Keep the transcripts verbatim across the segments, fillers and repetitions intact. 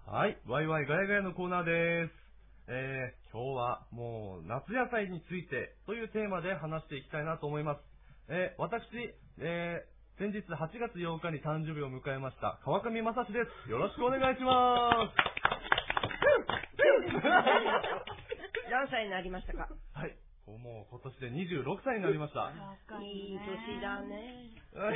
はい、ワイワイガヤガヤのコーナーです。えー、今日はもう夏野菜についてというテーマで話していきたいなと思います。えー、私、えー、先日はちがつようかに誕生日を迎えました川上正史です。よろしくお願いします。 何歳になりましたか？ はい、もう今年でにじゅうろくさいになりました。 いい年だね。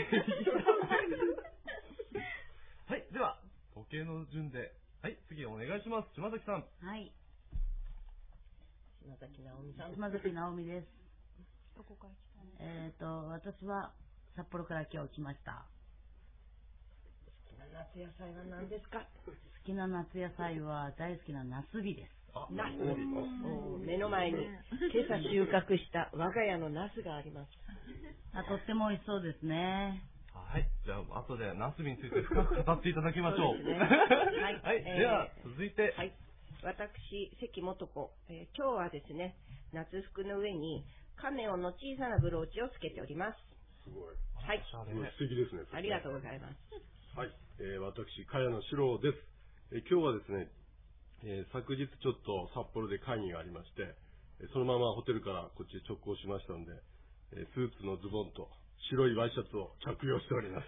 はい、では時計の順で、はい、次お願いします。島崎さん。 はい。 島崎直美さん。 島崎直美です。 どこから来たの？ えっ、ー、と私は札幌から今日来ました。 好きな夏野菜は何ですか？ 好きな夏野菜は大好きなナスビです。 ナス。目の前に今朝収穫した我が家のナスがあります。 あ、とっても美味しそうですね。 はい、じゃあ後でナスビについて深く語っていただきましょう。 そうですね。はい、 はい、では続いて、 はい、私関素子、えー、今日はですね、夏服の上に亀尾の小さなブローチをつけております。 すごい。 はい。 素敵ですね。 ありがとうございます。 はい、えー、私茅野史郎です。えー、今日はですね、えー、昨日ちょっと札幌で会議がありまして、そのままホテルからこっちへ直行しましたので、えー、スーツのズボンと白いワイシャツを着用しております。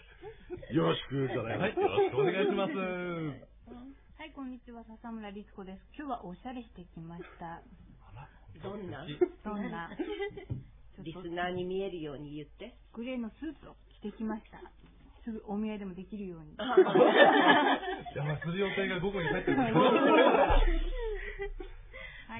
よろしくじゃないですか。 はい、よろしくお願いします。 はい、こんにちは、笹村律子です。今日はおしゃれしてきました。 どんなどんなリスナーに見えるように言って。 グレーのスーツを着てきました。すぐお見合いでもできるように。 いや、まあ、する予定が午後に入ってる。 はい、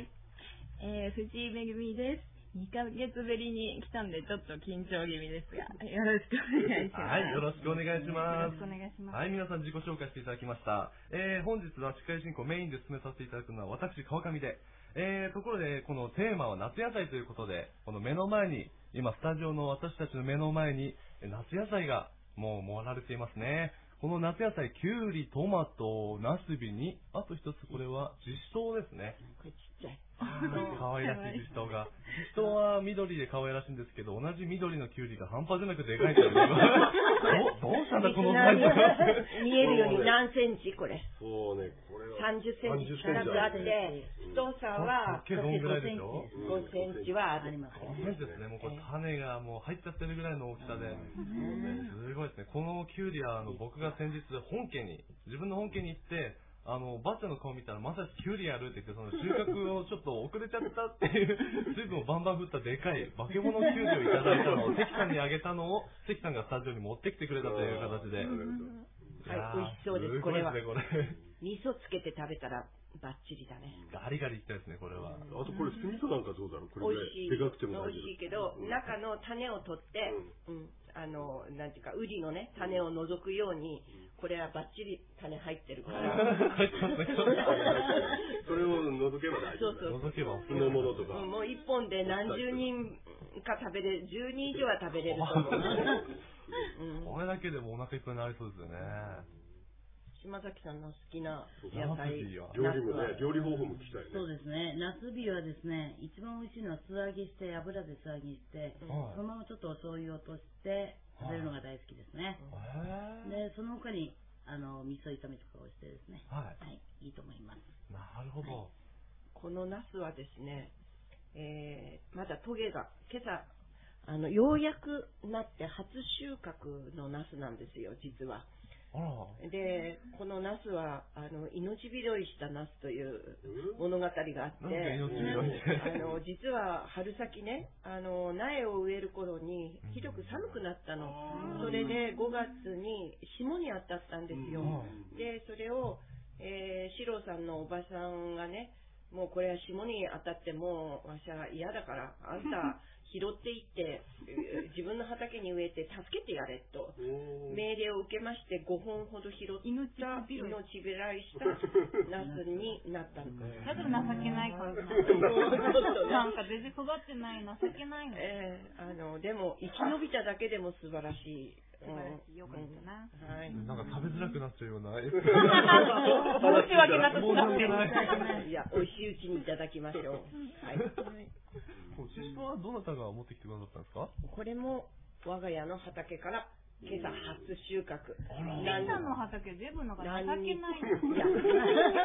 えー、藤井めぐみです。にかげつぶりに来たんでちょっと緊張気味ですが、よろしくお願いします。 はい、よろしくお願いします。 よろしくお願いします。 はい、皆さん自己紹介していただきました。えー、本日は司会進行メインで進めさせていただくのは私川上で、えー、ところでこのテーマは夏野菜ということで、この目の前に今スタジオの私たちの目の前に夏野菜がもう盛られていますね。この夏野菜、きゅうり、トマト、ナスビに、あと一つこれはジシトウですね。 これちっちゃい。 可愛らしいジシトウが。ジシトウは緑で可愛らしいんですけど、同じ緑のきゅうりが半端じゃなくでかいんですよ。ど, どうしたんだこのサイズ。 見えるように何センチこれ？ そうね、これはさんじゅっセンチ近くあって、太さは結構ぐらいでしょ。 ごセンチはあります。 ごセンチですね。もうこれ種がもう入っちゃってるぐらいの大きさで、すごいですね。このキュウリはあの僕が先日本家に自分の本家に行って、あのバッチャの顔見たらまさしキュウリやるって言って、その収穫をちょっと遅れちゃったっていう水分をバンバン振ったでかい化け物キュウリをいただいたのを関さんにあげたのを関さんがスタジオに持ってきてくれたという形で、 はい、美味しそうです。これはこれ味噌つけて食べたらバッチリだね。 ガリガリいきたいですね、これは。 あとこれ酢味噌なんかどうだろう。これ美味しい。 でかくても美味しいけど、中の種を取って、うん、あのなんていうかウリのね種を除くように、これはバッチリ種入ってるから。 入ってますね。 それを除けば大丈夫。 そうそう。 除けば酢の物とか。 もう一本で何十人か食べれる、じゅうにん以上は食べれると思う。 これだけでもお腹いっぱいになりそうですよね。 島崎さんの好きな野菜、 料理もね、料理方法も聞きたいね。 そうですね。ナスビはですね、一番美味しいのは素揚げして、油で素揚げして、はい、そのままちょっとお醤油を落として食べるのが大好きですね。はい、で、その他にあの味噌炒めとかをしてですね、はい、はい、いいと思います。 なるほど。はい、 このナスはですね、えー、まだトゲが今朝あのようやくなって初収穫のナスなんですよ、実は。で、このナスはあの命拾いしたナスという物語があって、あの実は春先ね、あの苗を植える頃にひどく寒くなったの。それでごがつに霜に当たったんですよ。で、それを、えー、四郎さんのおばさんがね、もうこれは霜に当たってもうわしは嫌だから、あんた拾っていって自分の畑に植えて助けてやれと命令を受けまして、ごほんほど拾った命拾いしたナスになったの。 だから情けないからなんか全然育ってない、情けないの。 えー、あのでも生き延びただけでも素晴らしい。 素晴らしい、よかったな。 はい。なんか食べづらくなっちゃうような。申し訳なくなってる。 いや、美味しいうちにいただきましょう。はい。 シシトウはどなたが持ってきてくださったんですか？ これも我が家の畑から今朝初収穫。 皆さんの畑全部のが情けない。いや、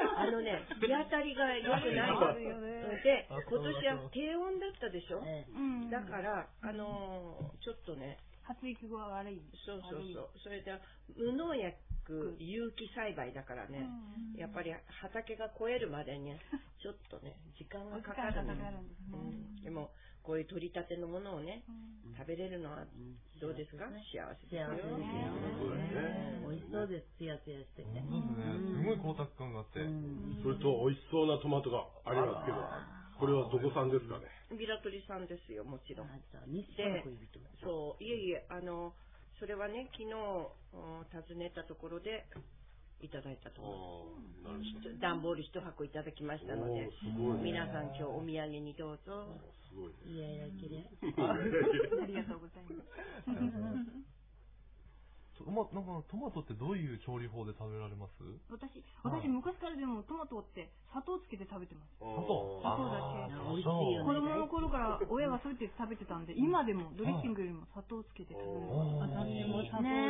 で、今年は低温だったでしょ、 えだから、あのー、ちょっとね、 発育が悪い。 そうそうそう。それで、無農薬有機栽培だからね、やっぱり畑が肥えるまでに、ちょっとね、時間がかかるの、うん、でも、こういう取り立てのものをね、食べれるのはどうですか？幸せですよ。 幸せですよ。美味しそうです。ツヤツヤしてて。 そうですね。すごい光沢感があって。 それと美味しそうなトマトがありますけど、これはどこ産ですかね？ ビラトリさんですよ、もちろん。 で、 そう、いえいえ、あの、それはね、昨日訪ねたところでいただいたと思います。段ボール一箱いただきましたので、皆さん今日お土産にどうぞ。 すごい。 いやいや、きれい。 ありがとうございます。 ま、なんかトマトってどういう調理法で食べられます？ 私、私昔からでもトマトって砂糖つけて食べてます。 砂糖？ 砂糖だけ。 美味しいよね。 子供の頃から親がそうやって食べてたんで、今でもドレッシングよりも砂糖つけて食べる。 私も砂糖です。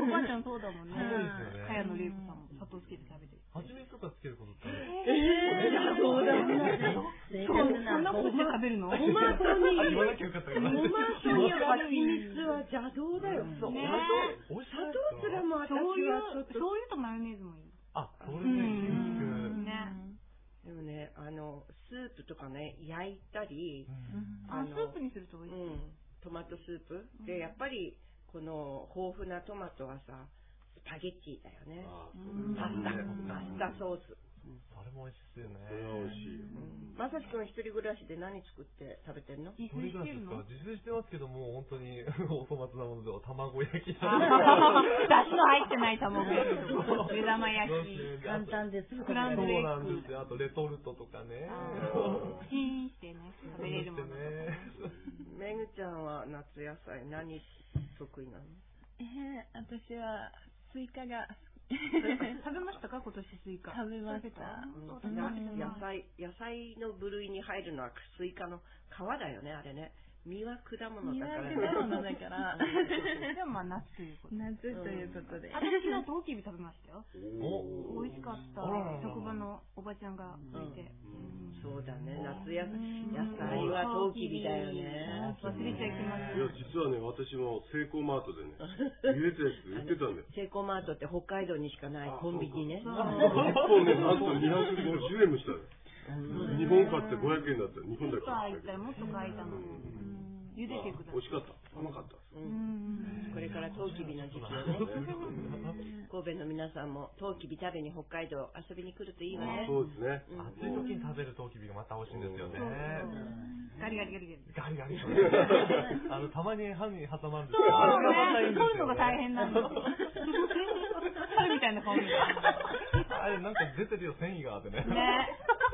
おばあちゃんそうだもんね。 そうですよね。 茅野玲子さんも砂糖つけて食べてる。 蜂蜜とかつけることってある？ えー、そうだね。 そんなことして食べるの？ トマトに、 言わなきゃよかったかな。 トマトに蜂蜜は邪道だよ。そう。 ね砂糖すらも私はちょっと。 醤油とマヨネーズもいい。 あ、それね、 ね。 でもね、あの、スープとかね、焼いたり、 あ、スープにすると美味しい。 うん。トマトスープ。で、やっぱり、この豊富なトマトはさ、スパゲッティだよね。パスタ、パスタソース。 それも美味しいよね。 それは美味しい。 まさしくん一人暮らしで何作って食べてんの？ 自炊してるの？ 自炊してますけども、本当にお粗末なものでは卵焼き。 だしの入ってない卵焼きとか、目玉焼き。 簡単です。 クランブルエッグ。 そうなんですよ。あとレトルトとかね。 チンしてね、食べれるもの。 めぐちゃんは夏野菜何得意なの？ えー、私はスイカが食べましたか今年スイカ？ 食べました。 野菜、野菜の部類に入るのはスイカの皮だよね、あれね。実は果物だから。 実は果物だから。 でもまあ夏ということで。 夏ということで。 私のトウキビ食べましたよ。 お美味しかった。職場のおばちゃんがいて。 そうだね、夏野菜。野菜はトウキビだよね。 忘れちゃいけません。 いや、実はね、私もセイコーマートでね、入れたやつ売ってたんだよ。 セイコーマートって北海道にしかないコンビニね。 いっぽんね、なんとにひゃくごじゅうえんもしたよ。日本買ってごひゃくえんだったら日本だけ買ったけど。 もっと買いたの。茹でてください。 美味しかった。甘かった。 これからトウキビの時期よね。神戸の皆さんもトウキビ食べに北海道遊びに来るといいわね。 そうですね。 暑い時に食べるトウキビがまた美味しいんですよね。 ガリガリガリガリ。 ガリガリ。あの、たまに歯に挟まるんですけど、あれがまたいいんですよ。取るのが大変なんだ。春みたいな香り。 あれなんか出てるよ、繊維があってね。 ね。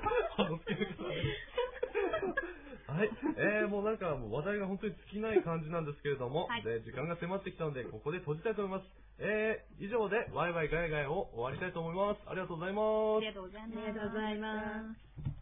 はい、えー、もうなんかもう話題が本当に尽きない感じなんですけれども、はい、で時間が迫ってきたのでここで閉じたいと思います。えー、以上でワイワイガヤガヤを終わりたいと思います。ありがとうございます。 ありがとうございます。 ありがとうございます。